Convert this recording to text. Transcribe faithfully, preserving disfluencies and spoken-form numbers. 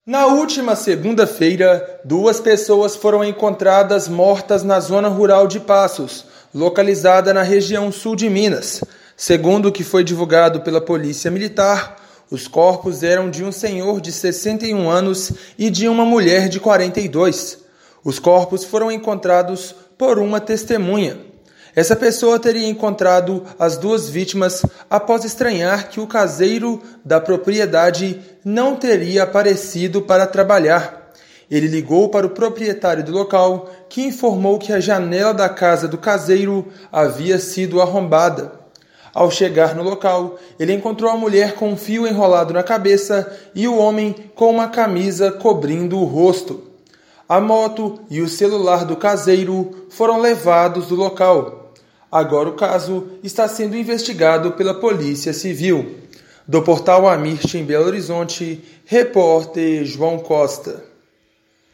Na última segunda-feira, duas pessoas foram encontradas mortas na zona rural de Passos, localizada na região sul de Minas. Segundo o que foi divulgado pela Polícia Militar, os corpos eram de um senhor de sessenta e um anos e de uma mulher de quarenta e dois. Os corpos foram encontrados por uma testemunha. Essa pessoa teria encontrado as duas vítimas após estranhar que o caseiro da propriedade não teria aparecido para trabalhar. Ele ligou para o proprietário do local, que informou que a janela da casa do caseiro havia sido arrombada. Ao chegar no local, ele encontrou a mulher com um fio enrolado na cabeça e o homem com uma camisa cobrindo o rosto. A moto e o celular do caseiro foram levados do local. Agora o caso está sendo investigado pela Polícia Civil. Do portal Amirte em Belo Horizonte, repórter João Costa.